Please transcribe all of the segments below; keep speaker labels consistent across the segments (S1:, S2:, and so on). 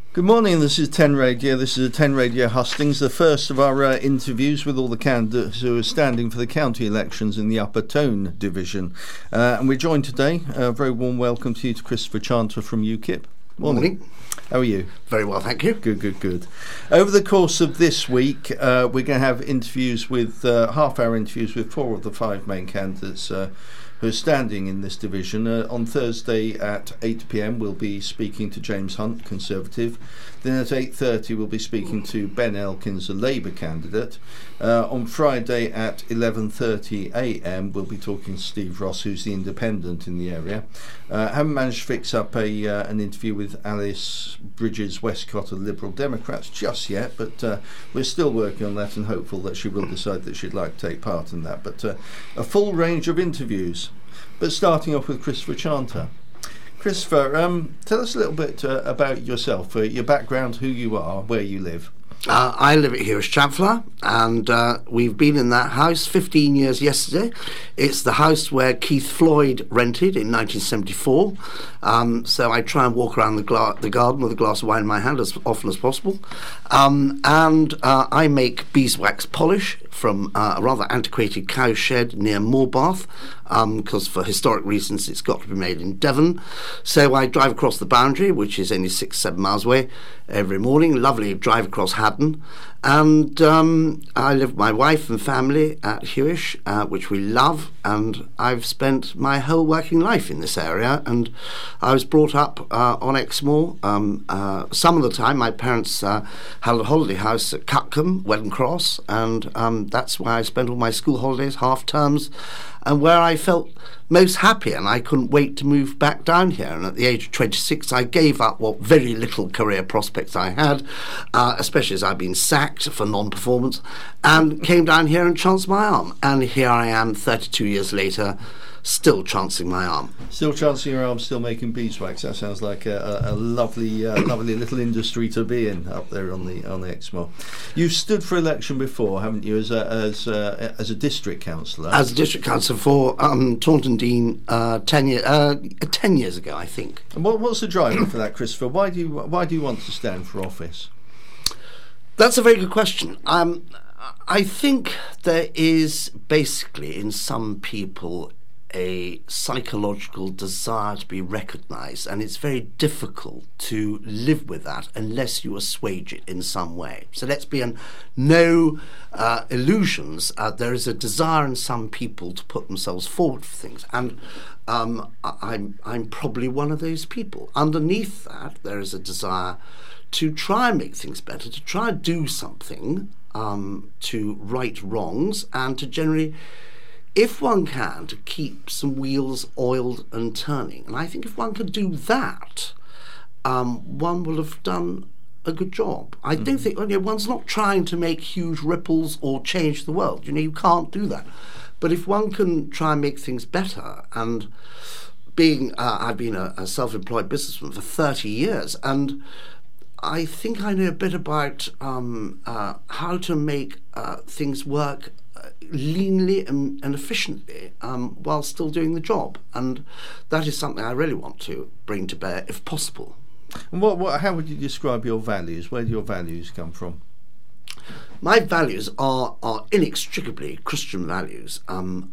S1: Good morning, this is 10 Radio. This is a 10 Radio hustings, the first of our interviews with all the candidates who are standing for the county elections in the Upper Tone division. And we're joined today, a very warm welcome to you, to Christopher Chanter from UKIP.
S2: Morning.
S1: How are you?
S2: Very well, thank you.
S1: Good. Over the course of this week, we're going to have interviews with, half-hour interviews with 4 of the 5 main candidates who are standing in this division. On Thursday at 8 p.m. we'll be speaking to James Hunt, Conservative. Then at 8:30 we'll be speaking to Ben Elkins, a Labour candidate. On Friday at 11:30 a.m. we'll be talking to Steve Ross, who's the Independent in the area. Haven't managed to fix up an interview with Alice Bridges Westcott of Liberal Democrats just yet, but we're still working on that and hopeful that she will decide that she'd like to take part in that. But a full range of interviews. But starting off with Christopher Chanter. Christopher, tell us a little bit about yourself, your background, who you are, where you live.
S2: I live at Hewish Chancellor, and we've been in that house 15 years yesterday. It's the house where Keith Floyd rented in 1974. So I try and walk around the garden with a glass of wine in my hand as often as possible. And I make beeswax polish from a rather antiquated cow shed near Moorbath, because for historic reasons it's got to be made in Devon. So I drive across the boundary, which is only 6-7 miles away, every morning. Lovely drive across Haddon. And I live with my wife and family at Hewish, which we love, and I've spent my whole working life in this area. And I was brought up on Exmoor. Some of the time my parents had a holiday house at Cutcombe, Welland Cross, and that's where I spent all my school holidays, half terms, and where I felt most happy, and I couldn't wait to move back down here. And at the age of 26 I gave up what very little career prospects I had, especially as I'd been sacked for non-performance, and came down here and chanced my arm. And here I am 32 years later, still chancing my arm.
S1: Still chancing your arm, still making beeswax. That sounds like a lovely little industry to be in up there on the Exmoor. You've stood for election before, haven't you, as a district councillor? As a
S2: district councillor for Taunton Deane 10 years ago, I think.
S1: And what's the driver for that, Christopher? Why do you want to stand for office?
S2: That's a very good question. I think there is basically in some people a psychological desire to be recognised, and it's very difficult to live with that unless you assuage it in some way. So let's be no illusions. There is a desire in some people to put themselves forward for things, and I'm probably one of those people. Underneath that, there is a desire to try and make things better, to try and do something to right wrongs, and to generally, if one can, to keep some wheels oiled and turning. And I think if one could do that, one will have done a good job. I don't think, one's not trying to make huge ripples or change the world. You can't do that. But if one can try and make things better, and I've been a self-employed businessman for 30 years, and I think I know a bit about how to make things work leanly and efficiently while still doing the job, and that is something I really want to bring to bear if possible.
S1: And how would you describe your values? Where do your values come from?
S2: My values are inextricably Christian values, and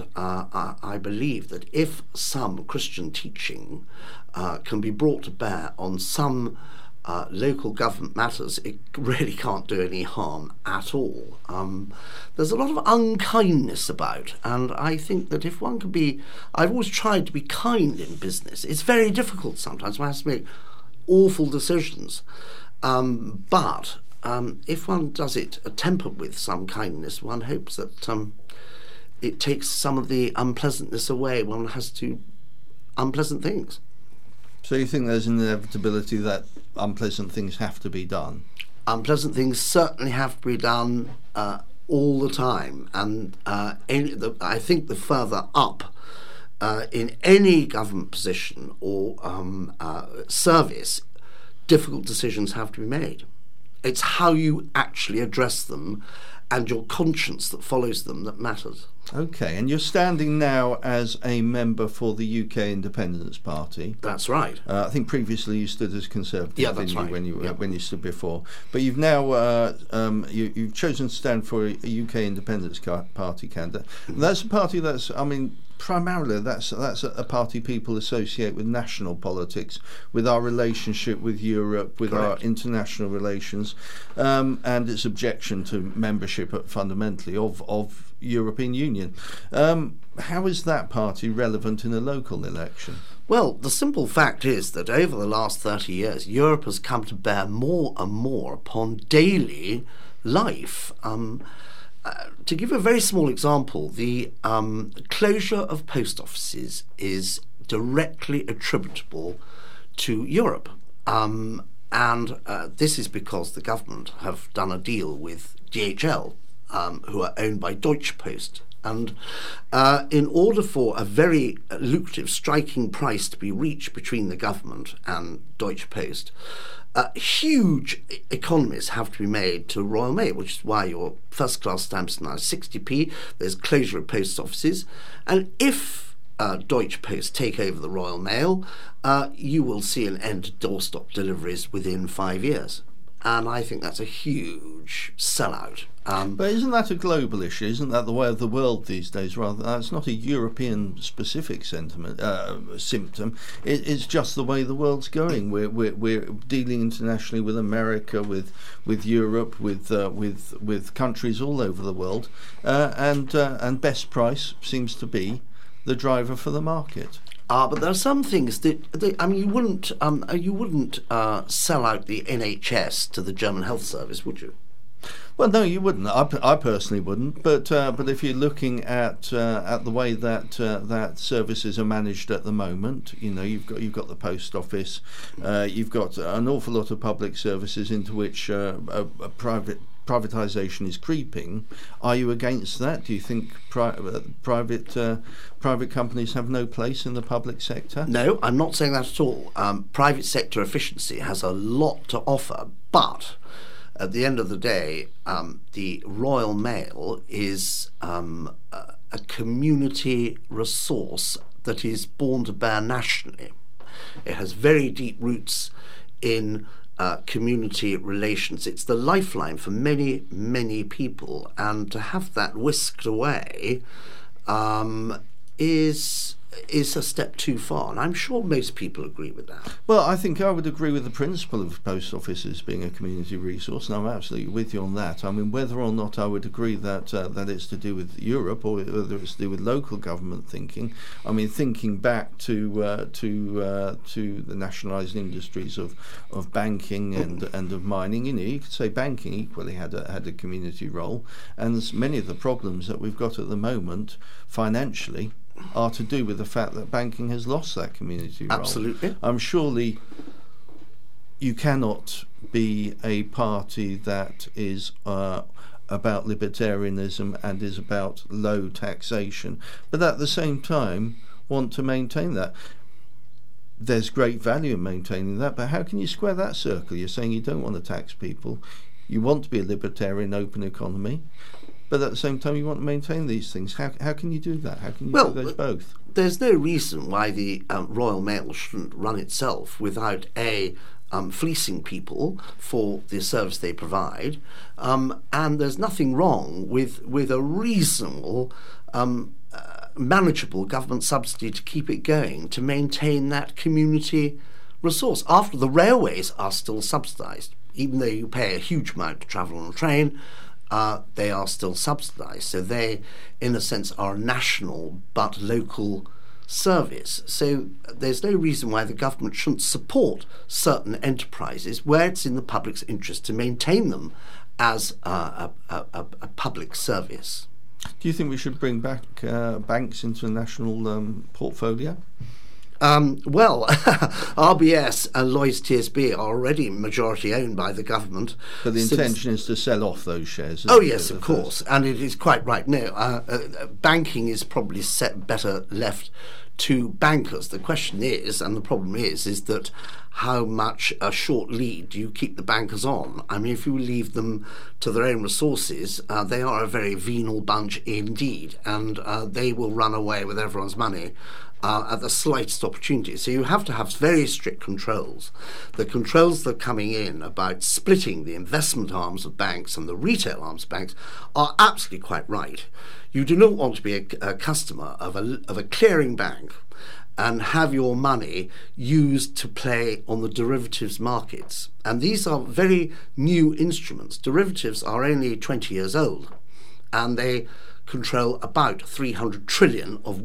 S2: I believe that if some Christian teaching can be brought to bear on some local government matters, it really can't do any harm at all. There's a lot of unkindness about, and I think that if one could be, I've always tried to be kind in business. It's very difficult sometimes. One has to make awful decisions, but if one does it tempered with some kindness, one hopes that it takes some of the unpleasantness away. One has to unpleasant things.
S1: So you think there's an inevitability that unpleasant things have to be done?
S2: Unpleasant things certainly have to be done all the time, and I think the further up in any government position or service, difficult decisions have to be made. It's how you actually address them and your conscience that follows them that matters.
S1: Okay, and you're standing now as a member for the UK Independence Party.
S2: That's right.
S1: I think previously you stood as Conservative,
S2: Yeah, that's
S1: didn't you,
S2: right.
S1: when you stood before. But you've now you've chosen to stand for a UK Independence Party candidate. That's a party that's, I mean, primarily that's a party people associate with national politics, with our relationship with Europe, with
S2: Correct.
S1: our international relations, and its objection to membership fundamentally of European Union. How is that party relevant in a local election?
S2: Well, the simple fact is that over the last 30 years, Europe has come to bear more and more upon daily life. To give a very small example, the closure of post offices is directly attributable to Europe. And this is because the government have done a deal with DHL, who are owned by Deutsche Post. And in order for a very lucrative, striking price to be reached between the government and Deutsche Post, huge economies have to be made to Royal Mail, which is why your first-class stamps are now 60p. There's closure of post offices. And if Deutsche Post take over the Royal Mail, you will see an end to doorstop deliveries within 5 years. And I think that's a huge sellout.
S1: But isn't that a global issue? Isn't that the way of the world these days? Rather, it's not a European-specific symptom. It's just the way the world's going. We're dealing internationally with America, with Europe, with countries all over the world, and best price seems to be the driver for the market.
S2: But there are some things that I mean, you wouldn't sell out the NHS to the German health service, would you?
S1: Well, no, you wouldn't. I personally wouldn't. But if you're looking at the way that services are managed at the moment, you know, you've got the post office, you've got an awful lot of public services into which privatisation is creeping. Are you against that? Do you think private companies have no place in the public sector?
S2: No, I'm not saying that at all. Private sector efficiency has a lot to offer, but at the end of the day, the Royal Mail is a community resource that is born to bear nationally. It has very deep roots in community relations. It's the lifeline for many, many people, and to have that whisked away is a step too far, and I'm sure most people agree with that.
S1: Well, I think I would agree with the principle of post offices being a community resource, and I'm absolutely with you on that. I mean, whether or not I would agree that it's to do with Europe or whether it's to do with local government thinking, I mean, thinking back to the nationalised industries of banking and of mining, you know, you could say banking equally had a community role, and many of the problems that we've got at the moment financially are to do with the fact that banking has lost that community role.
S2: Absolutely.
S1: Surely you cannot be a party that is about libertarianism and is about low taxation, but at the same time want to maintain that. There's great value in maintaining that, but how can you square that circle? You're saying you don't want to tax people, you want to be a libertarian open economy, but at the same time you want to maintain these things. How can you do that? How can you do those both?
S2: There's no reason why the Royal Mail shouldn't run itself without fleecing people for the service they provide, and there's nothing wrong with a reasonable manageable government subsidy to keep it going, to maintain that community resource. After the railways are still subsidised, even though you pay a huge amount to travel on a train, they are still subsidised. So they, in a sense, are a national but local service. So there's no reason why the government shouldn't support certain enterprises where it's in the public's interest to maintain them as a public service.
S1: Do you think we should bring back banks into a national portfolio?
S2: Well, RBS and Lloyds TSB are already majority owned by the government.
S1: But the intention is to sell off those shares.
S2: Oh yes, of course, and it is quite right. No, banking is probably better left to bankers. The question is, and the problem is that how much a short lead do you keep the bankers on? I mean, if you leave them to their own resources, they are a very venal bunch indeed, and they will run away with everyone's money at the slightest opportunity. So you have to have very strict controls. The controls that are coming in about splitting the investment arms of banks and the retail arms of banks are absolutely quite right. You do not want to be a customer of a clearing bank and have your money used to play on the derivatives markets. And these are very new instruments. Derivatives are only 20 years old, and they control about 300 trillion of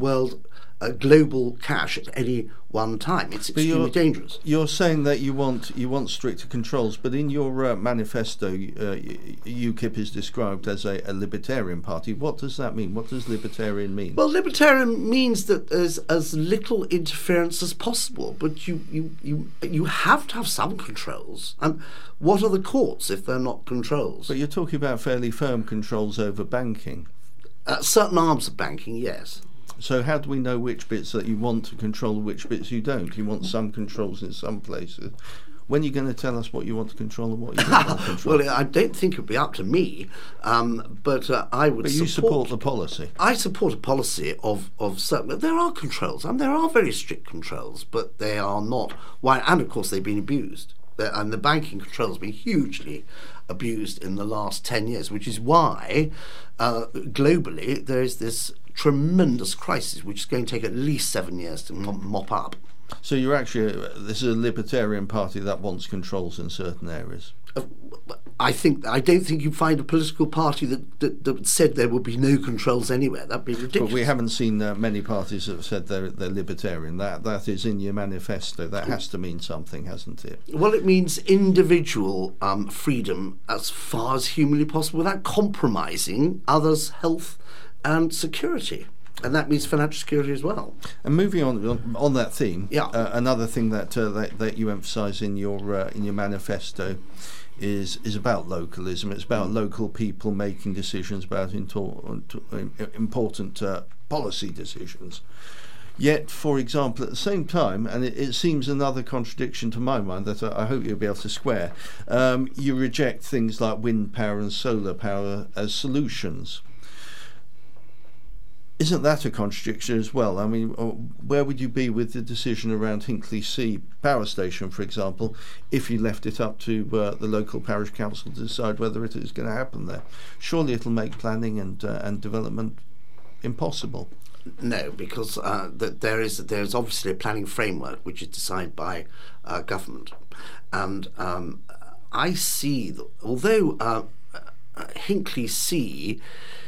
S2: global cash at any one time. It's extremely dangerous.
S1: You're saying that you want stricter controls, but in your manifesto, UKIP is described as a libertarian party. What does that mean? What does libertarian mean?
S2: Well, libertarian means that there's as little interference as possible, but you have to have some controls. And what are the courts if they're not controls?
S1: But you're talking about fairly firm controls over banking.
S2: Certain arms of banking, yes.
S1: So how do we know which bits that you want to control and which bits you don't? You want some controls in some places. When are you going to tell us what you want to control and what you don't want to control?
S2: Well, I don't think it would be up to me, but I would.
S1: But you support the policy.
S2: I support a policy of certain. There are controls, and there are very strict controls, but they are not. Why? And of course, they've been abused. And the banking control has been hugely abused in the last 10 years, which is why globally there is this tremendous crisis which is going to take at least 7 years to mop up.
S1: So you're actually, this is a libertarian party that wants controls in certain areas?
S2: I don't think you'd find a political party that said there would be no controls anywhere. That'd be ridiculous.
S1: But we haven't seen many parties that have said they're libertarian. That is in your manifesto. That has to mean something, hasn't it?
S2: Well, it means individual freedom as far as humanly possible without compromising others' health and security. And that means financial security as well.
S1: And moving on that theme,
S2: yeah.
S1: Another thing that you emphasise in your manifesto is about localism. It's about local people making decisions about important policy decisions. Yet, for example, at the same time, and it seems another contradiction to my mind that I hope you'll be able to square, you reject things like wind power and solar power as solutions. Isn't that a contradiction as well? I mean, where would you be with the decision around Hinkley C power station, for example, if you left it up to the local parish council to decide whether it is going to happen there? Surely it'll make planning and development impossible.
S2: No, because there's obviously a planning framework which is decided by government, and I see that although Hinkley C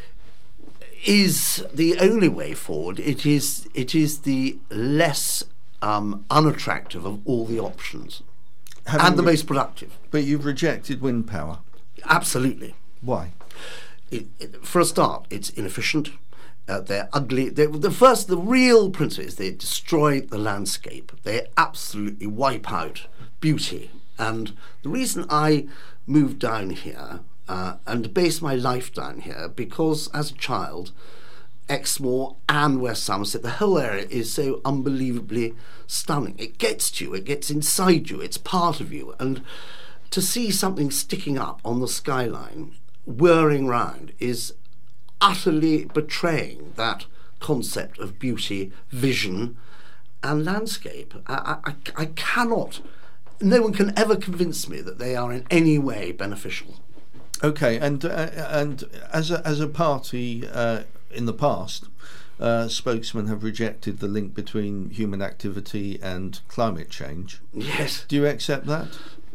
S2: is the only way forward, it is the less unattractive of all the options, and the most productive.
S1: But you've rejected wind power.
S2: Absolutely.
S1: Why?
S2: For a start, it's inefficient. They're ugly. The real principle is they destroy the landscape. They absolutely wipe out beauty. And the reason I moved down here and based my life down here, because as a child, Exmoor and West Somerset, the whole area is so unbelievably stunning. It gets to you. It gets inside you. It's part of you. And to see something sticking up on the skyline, whirring round, is utterly betraying that concept of beauty, vision, and landscape. I cannot. No one can ever convince me that they are in any way beneficial.
S1: Okay, and as a party in the past, spokesmen have rejected the link between human activity and climate change.
S2: Yes.
S1: Do you accept that?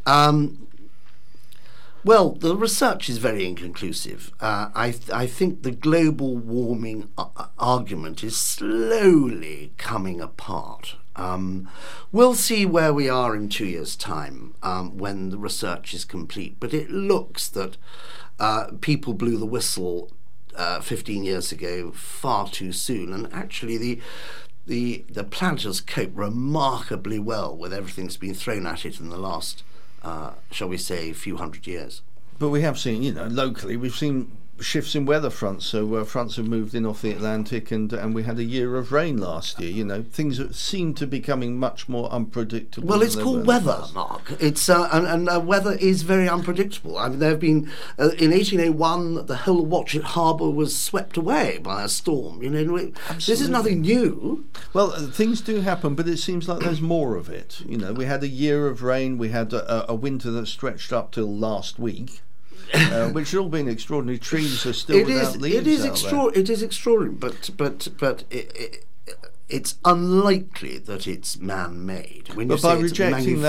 S2: Well, the research is very inconclusive. I think the global warming argument is slowly coming apart. We'll see where we are in 2 years' time when the research is complete, but it looks that people blew the whistle 15 years ago far too soon, and actually the planet has coped remarkably well with everything that's been thrown at it in the last, shall we say, few hundred years.
S1: But we have seen, locally, we've seen shifts in weather fronts. So fronts have moved in off the Atlantic, and we had a year of rain last year. Things that seem to be becoming much more unpredictable.
S2: Well, it's called weather, Mark. It's and weather is very unpredictable. I mean, there have been in 1801, the whole of Watchet Harbour was swept away by a storm. This is nothing new.
S1: Well, things do happen, but it seems like there's more of it. We had a year of rain. We had a winter that stretched up till last week. Which has all been extraordinary. Trees are still without leaves.
S2: It is extraordinary, but it's unlikely that it's man-made.
S1: But by rejecting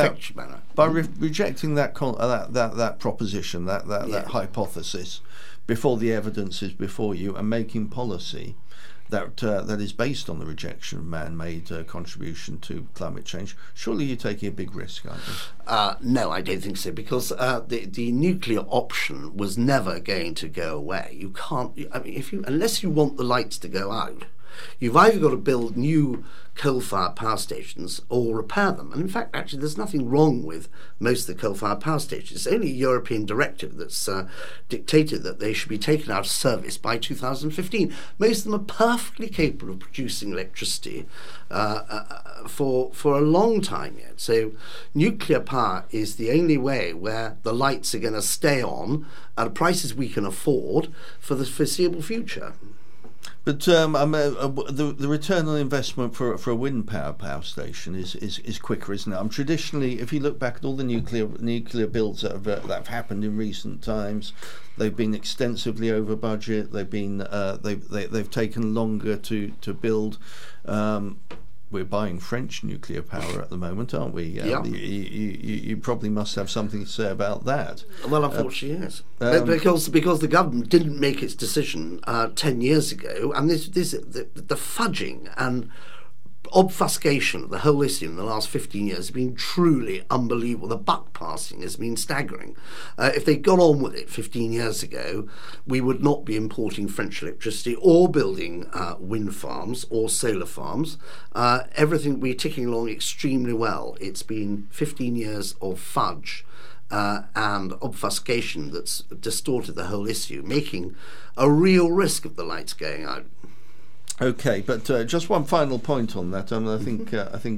S1: that proposition, that hypothesis, before the evidence is before you, and making policy that is based on the rejection of man-made contribution to climate change, surely you're taking a big risk, aren't you?
S2: No, I don't think so, because the nuclear option was never going to go away. You can't. I mean, unless you want the lights to go out, you've either got to build new coal-fired power stations or repair them. And in fact, actually, there's nothing wrong with most of the coal-fired power stations. It's only a European directive that's dictated that they should be taken out of service by 2015. Most of them are perfectly capable of producing electricity for a long time yet. So nuclear power is the only way where the lights are going to stay on at prices we can afford for the foreseeable future.
S1: But the return on investment for a wind power station is quicker, isn't it? Traditionally, if you look back at all the nuclear builds that have happened in recent times, they've been extensively over budget. They've taken longer to build. We're buying French nuclear power at the moment, aren't we?
S2: Yeah.
S1: You probably must have something to say about that.
S2: Well, unfortunately, yes. Because the government didn't make its decision 10 years ago, and the fudging and obfuscation of the whole issue in the last 15 years has been truly unbelievable. The buck passing has been staggering. If they'd got on with it 15 years ago, we would not be importing French electricity or building wind farms or solar farms. Everything would be ticking along extremely well. It's been 15 years of fudge and obfuscation that's distorted the whole issue, making a real risk of the lights going out.
S1: Okay, but just one final point on that. I think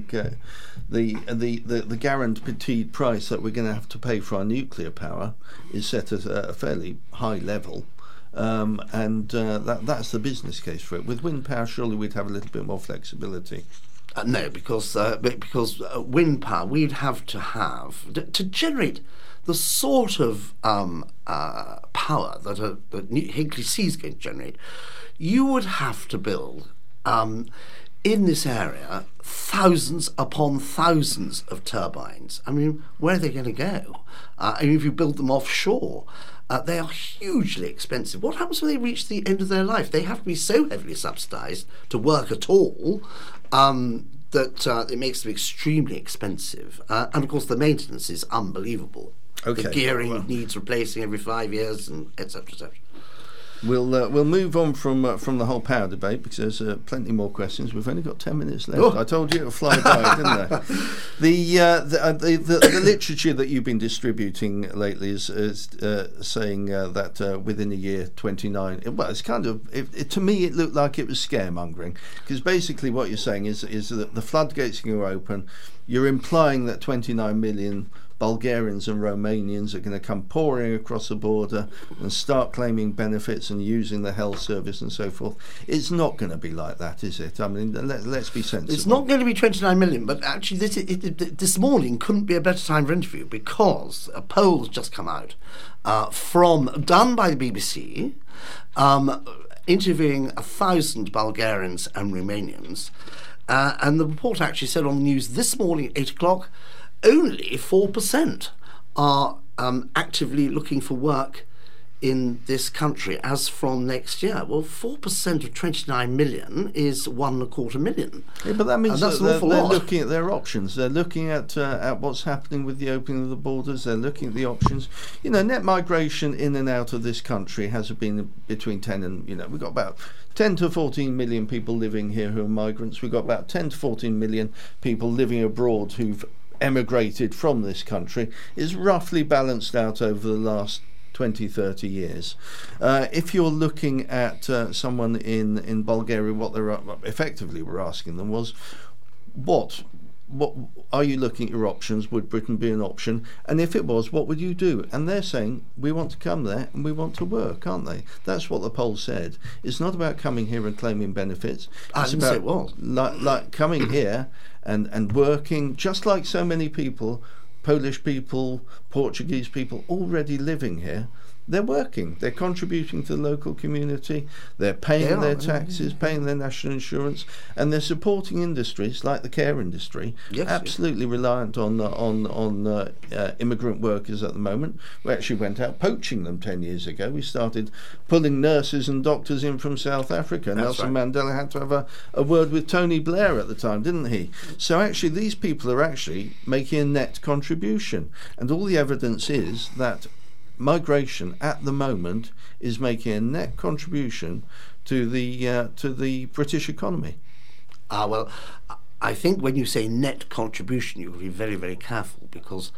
S1: the guaranteed price that we're going to have to pay for our nuclear power is set at a fairly high level, and that's the business case for it. With wind power, surely we'd have a little bit more flexibility.
S2: No, because wind power, we'd have to generate the sort of power that Hinkley C is going to generate. You would have to build in this area thousands upon thousands of turbines. I mean, where are they going to go? If you build them offshore, they are hugely expensive. What happens when they reach the end of their life? They have to be so heavily subsidised to work at all that it makes them extremely expensive. And of course, the maintenance is unbelievable.
S1: Okay.
S2: The gearing needs replacing every 5 years, and etc. etc.
S1: We'll move on from the whole power debate, because there's plenty more questions. We've only got 10 minutes left. Oh. I told you it'll fly by, didn't I? The literature that you've been distributing lately is saying that within a year, 29. Well, it's kind of to me it looked like it was scaremongering, because basically what you're saying is that the floodgates can go open. You're implying that 29 million Bulgarians and Romanians are going to come pouring across the border and start claiming benefits and using the health service and so forth. It's not going to be like that, is it? I mean, let's be sensible.
S2: It's not going to be 29 million, but actually this morning couldn't be a better time for interview, because a poll has just come out done by the BBC, interviewing 1,000 Bulgarians and Romanians, and the report actually said on the news this morning at 8 o'clock, only 4% are actively looking for work in this country as from next year. Well, 4% of 29 million is 1.25 million.
S1: Yeah, but that means
S2: that's
S1: that
S2: an awful
S1: they're
S2: lot.
S1: looking at their options. They're looking at what's happening with the opening of the borders. They're looking at the options. Net migration in and out of this country has been between 10 and, we've got about 10 to 14 million people living here who are migrants. We've got about 10 to 14 million people living abroad who've emigrated from this country. It's roughly balanced out over the last 20, 30 years. If you're looking at someone in Bulgaria, what they're effectively were asking them was, what are you looking at your options? Would Britain be an option? And if it was, what would you do? And they're saying, we want to come there and we want to work, aren't they? That's what the poll said. It's not about coming here and claiming benefits. It's about like coming here and working, just like so many people, Polish people, Portuguese people already living here. They're working, they're contributing to the local community, they're paying their taxes, paying their national insurance, and they're supporting industries like the care industry, absolutely reliant on immigrant workers at the moment. We actually went out poaching them 10 years ago. We started pulling nurses and doctors in from South Africa. Nelson Mandela had to have a word with Tony Blair at the time, didn't he? So actually these people are actually making a net contribution, and all the evidence is that migration at the moment is making a net contribution to the British economy.
S2: Well, I think when you say net contribution, you've got to be very, very careful, because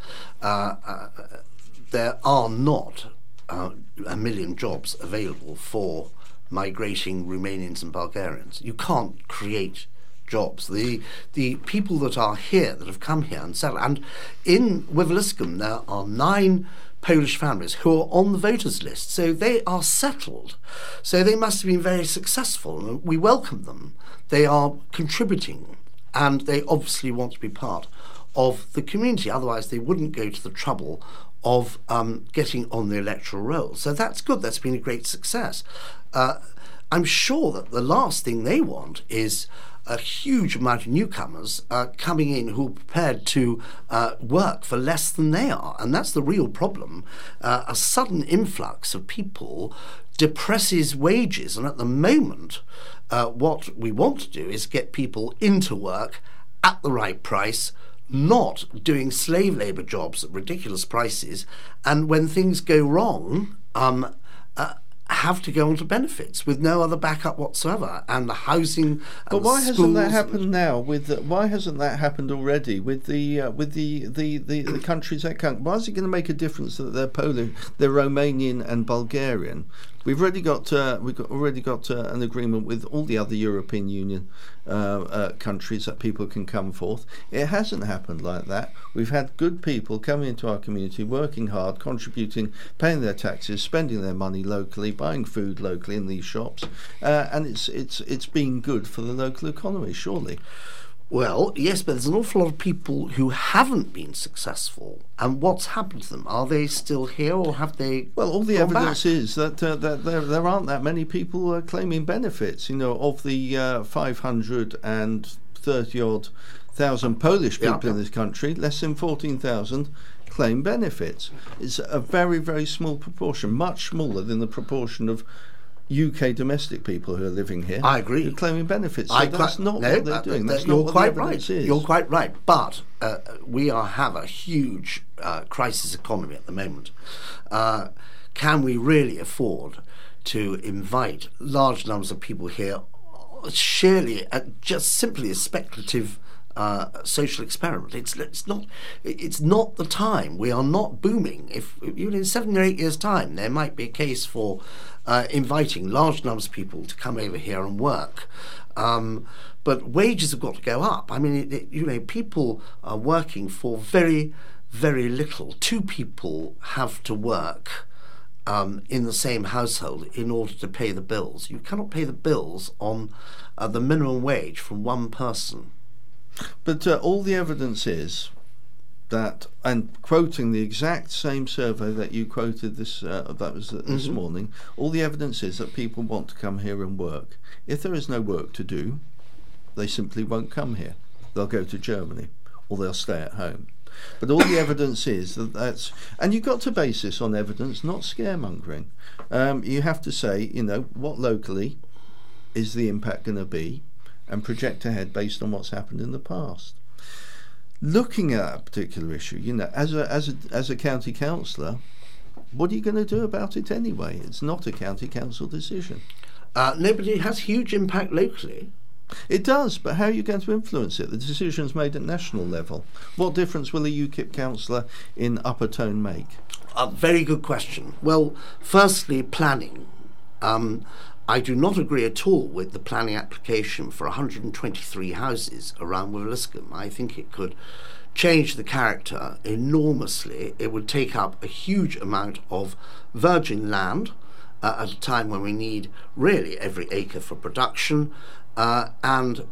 S2: there are not 1 million jobs available for migrating Romanians and Bulgarians. You can't create jobs. The people that are here, that have come here and settled, and in Wiveliscombe there are 9 Polish families who are on the voters list, so they are settled. So they must have been very successful, and we welcome them. They are contributing, and they obviously want to be part of the community. Otherwise, they wouldn't go to the trouble of getting on the electoral roll. So that's good. That's been a great success. I'm sure that the last thing they want is a huge amount of newcomers coming in who are prepared to work for less than they are. And that's the real problem. A sudden influx of people depresses wages. And at the moment, what we want to do is get people into work at the right price, not doing slave labour jobs at ridiculous prices. And when things go wrong, have to go on to benefits with no other backup whatsoever, and the housing.
S1: But why hasn't that happened now? Why hasn't that happened already with the countries that can't? Why is it going to make a difference that they're Polish, they're Romanian and Bulgarian? We've already got an agreement with all the other European Union countries that people can come forth. It hasn't happened like that. We've had good people coming into our community, working hard, contributing, paying their taxes, spending their money locally, buying food locally in these shops, and it's been good for the local economy, surely.
S2: Well, yes, but there's an awful lot of people who haven't been successful. And what's happened to them? Are they still here, or have they?
S1: Well, all the evidence is that there aren't that many people claiming benefits. Of the 530 odd thousand Polish people in this country, less than 14,000 claim benefits. It's a very, very small proportion, much smaller than the proportion of UK domestic people who are living here.
S2: I agree.
S1: Who are claiming benefits. So that's not what they're doing. That's
S2: you're
S1: not what
S2: quite
S1: the evidence
S2: right.
S1: is.
S2: You're quite right. But we have a huge crisis economy at the moment. Can we really afford to invite large numbers of people here, surely just simply a speculative social experiment? It's not the time. We are not booming. If in 7 or 8 years' time, there might be a case for inviting large numbers of people to come over here and work. But wages have got to go up. I mean, people are working for very, very little. 2 people have to work in the same household in order to pay the bills. You cannot pay the bills on the minimum wage from one person.
S1: But all the evidence is that, and quoting the exact same survey that you quoted this morning, all the evidence is that people want to come here and work. If there is no work to do, they simply won't come here. They'll go to Germany, or they'll stay at home. But all the evidence is that's, and you've got to base this on evidence, not scaremongering. You have to say, what locally is the impact going to be, and project ahead based on what's happened in the past. Looking at a particular issue, as a county councillor, what are you going to do about it anyway? It's not a county council decision.
S2: No, but it has huge impact locally.
S1: It does, but how are you going to influence it? The decision's made at national level. What difference will a UKIP councillor in Upper Tone make?
S2: A very good question. Well, firstly, planning. I do not agree at all with the planning application for 123 houses around Wiveliscombe. I think it could change the character enormously. It would take up a huge amount of virgin land at a time when we need really every acre for production. And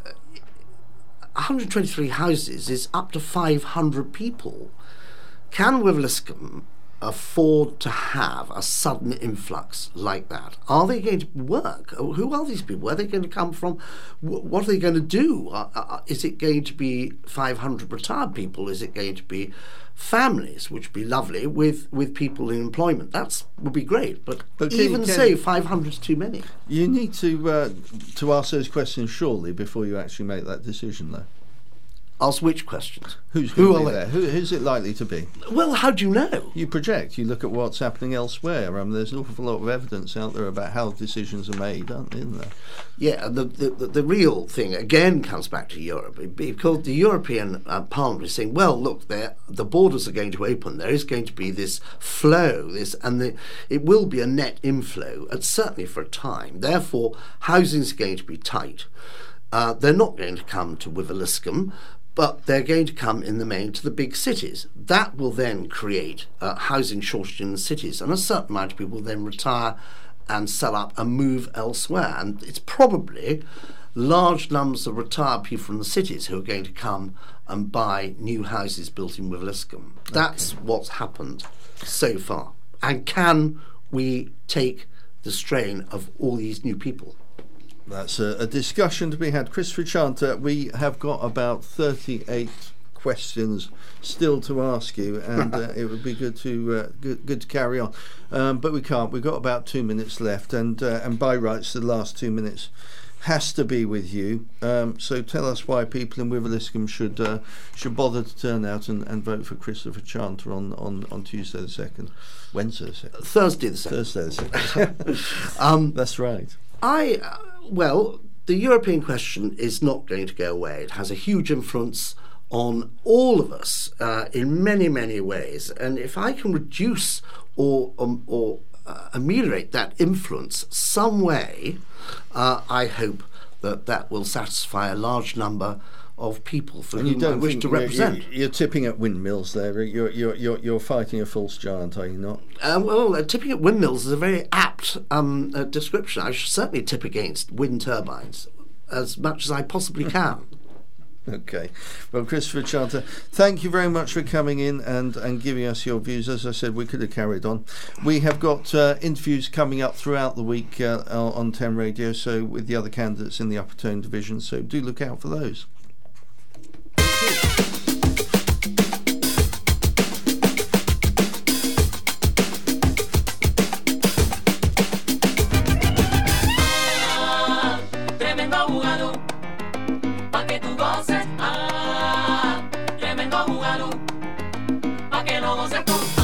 S2: 123 houses is up to 500 people. Can Wiveliscombe afford to have a sudden influx like that? Are they going to work? Who are these people? Where are they going to come from? What are they going to do? Is it going to be 500 retired people? Is it going to be families, which would be lovely, with people in employment? That would be great. But even so, 500 is too many.
S1: You need to ask those questions surely before you actually make that decision, though.
S2: Ask which questions?
S1: Who are there? Who's it likely to be?
S2: Well, how do you know?
S1: You project. You look at what's happening elsewhere. There's an awful lot of evidence out there about how decisions are made, isn't there?
S2: Yeah, the real thing, again, comes back to Europe, because the European Parliament is saying, well, look, the borders are going to open. There is going to be this flow, it will be a net inflow, certainly for a time. Therefore, housing is going to be tight. They're not going to come to Wiveliscombe, but they're going to come in the main to the big cities. That will then create a housing shortage in the cities, and a certain amount of people will then retire and sell up and move elsewhere. And it's probably large numbers of retired people from the cities who are going to come and buy new houses built in Wiveliscombe. That's what's happened so far. And can we take the strain of all these new people?
S1: That's a discussion to be had. Christopher Chanter, we have got about 38 questions still to ask you, and it would be good to carry on. But we can't. We've got about 2 minutes left, and by rights, the last 2 minutes has to be with you. So tell us why people in Wiveliscombe should bother to turn out and vote for Christopher Chanter on Tuesday the 2nd. Wednesday the 2nd.
S2: Thursday the 2nd.
S1: Thursday the 2nd. That's right.
S2: Well, the European question is not going to go away. It has a huge influence on all of us in many, many ways. And if I can reduce or ameliorate that influence some way, I hope that will satisfy a large number of people for whom I wish to represent.
S1: You're tipping at windmills there. You're fighting a false giant, are you not?
S2: Tipping at windmills is a very apt description. I should certainly tip against wind turbines as much as I possibly can.
S1: Okay. Well, Christopher Chanter, thank you very much for coming in and giving us your views. As I said, we could have carried on. We have got interviews coming up throughout the week on 10 Radio, so with the other candidates in the Upper Tone division, so do look out for those.
S3: Tremendo jugador, pa' que tú goces. Tremendo jugador, pa' que lo goces tú.